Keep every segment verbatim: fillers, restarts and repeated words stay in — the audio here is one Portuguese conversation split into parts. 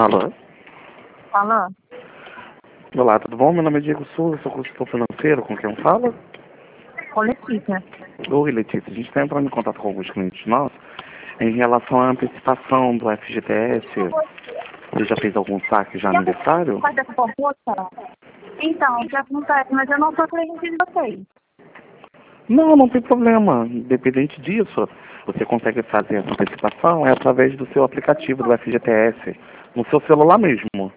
Alô? Alô? Olá, tudo bom? Meu nome é Diego Souza, sou consultor financeiro, com quem fala? Com Letícia. Oi, Letícia, a gente está entrando em contato com alguns clientes nossos em relação à antecipação do F G T S. Você já fez algum saque já no aniversário? Faz essa proposta? Então, o que acontece? Mas eu não sou cliente de vocês. Não, não tem problema. Independente disso, você consegue fazer essa antecipação é através do seu aplicativo do F G T S, no seu celular mesmo.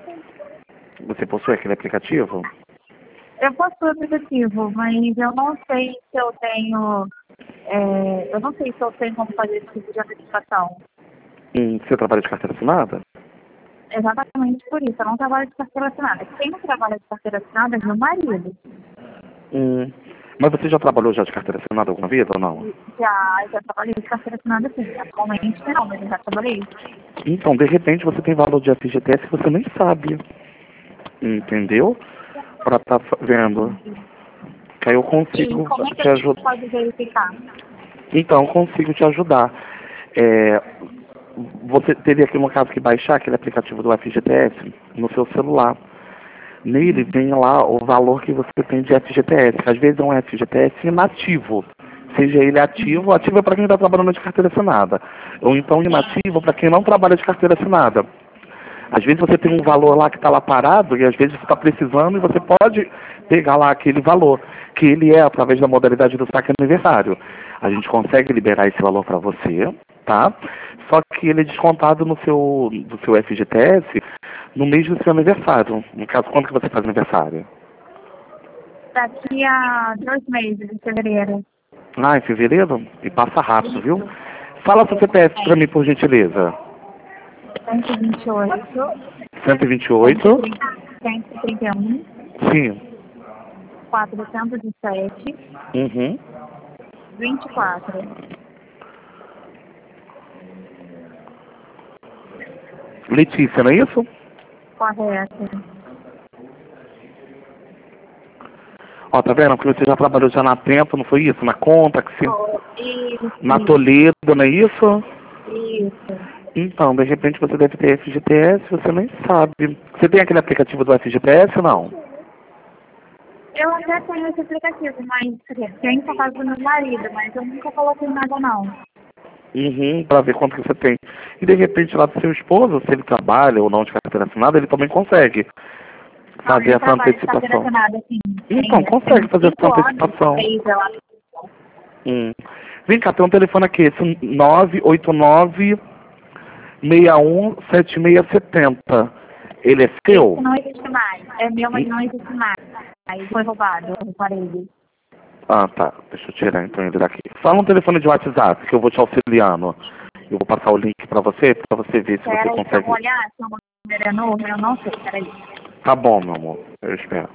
Você possui aquele aplicativo? Eu possuo o aplicativo, mas eu não sei se eu tenho... é, eu não sei se eu tenho como fazer esse tipo de antecipação. Hum, você trabalha de carteira assinada? Exatamente por isso, eu não trabalho de carteira assinada. Quem não trabalha de carteira assinada é meu marido. Hum. Mas você já trabalhou já de carteira assinada alguma vez ou não? Já, já trabalhei de carteira assinada sim. Atualmente não, mas eu já trabalhei. Então, de repente, você tem valor de F G T S que você nem sabe. Entendeu? Para estar vendo. Que aí eu E consigo como é que te a gente ajudar. pode verificar? Então, eu consigo te ajudar. É, você teria aqui, no caso, que baixar aquele aplicativo do F G T S no seu celular. Nele vem lá o valor que você tem de F G T S. Às vezes é um F G T S inativo. Seja ele ativo, ativo é para quem está trabalhando de carteira assinada. Ou então inativo para quem não trabalha de carteira assinada. Às vezes você tem um valor lá que está lá parado e às vezes você está precisando e você pode pegar lá aquele valor, que ele é através da modalidade do saque aniversário. A gente consegue liberar esse valor para você, tá? Só que ele é descontado no seu, do seu F G T S no mês do seu aniversário. No caso, quando que você faz aniversário? Daqui a dois meses, em fevereiro. Ah, em fevereiro? E passa rápido, viu? Fala seu C P F para mim, por gentileza. cento e vinte e oito, cento e vinte e oito. cento e trinta e um, Sim. quatrocentos e sete, Uhum. vinte e quatro. Letícia, não é isso? Correto. Ó, tá vendo? Porque você já trabalhou já na Tempo, não foi isso? Na Conta, que se... Isso, na Toledo, não é isso? isso. Então, de repente você deve ter F G T S, você nem sabe. Você tem aquele aplicativo do F G T S, não? Eu até tenho esse aplicativo, mas tem por causa do meu marido, mas eu nunca coloquei nada não. Uhum, pra ver quanto que você tem. E de repente lá do seu esposo, se ele trabalha ou não de carteira assinada, ele também consegue Não, fazer ele essa trabalha de carteira antecipação. assinada, assim. Então, Tem, consegue tem fazer essa cinco anos, antecipação. três, eu acho. Hum. Vem cá, tem um telefone aqui, esse nove oito nove, seis um, sete seis sete zero. Ele é seu? Esse não existe mais. É meu, mas não existe mais. Aí foi roubado, eu reparei. Ah, tá. Deixa eu tirar então ele daqui. Fala um telefone de WhatsApp que eu vou te auxiliando. Eu vou passar o link pra você, pra você ver se você Peraí, deixa eu consegue. olhar se o número é novo, eu não sei, peraí. Tá bom, meu amor. Eu espero.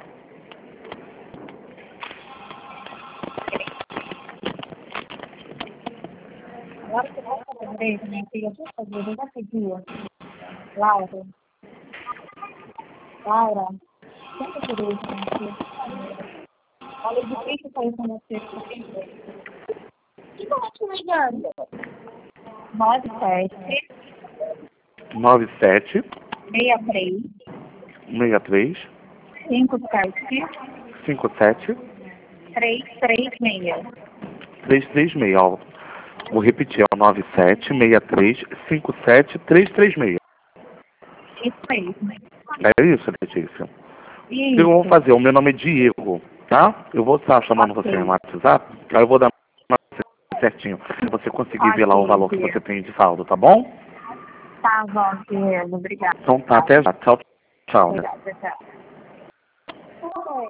Agora que eu vou fazer direito, minha filha, deixa eu fazer, eu já pedi. Laura. Laura, tenta direito, minha filha. Olha, é difícil sair com você. O que eu tô te ligando? nove sete, nove sete, seis três, seis três, cinco sete, cinco sete, três três seis. três três seis. Ó, vou repetir, é o nove sete, seis três, cinco sete, três três seis. Isso mesmo. É isso, Letícia? O que eu vou Isso. fazer? O meu nome é Diego, tá? Eu vou estar chamando você Ok. no WhatsApp, aí eu vou dar certinho, se você conseguir ver lá o Ok, valor que Diego. você tem de saldo, tá bom? Tá bom, Diego. Obrigada. Então tá, até já. Tchau, tchau, né? Obrigada, tchau.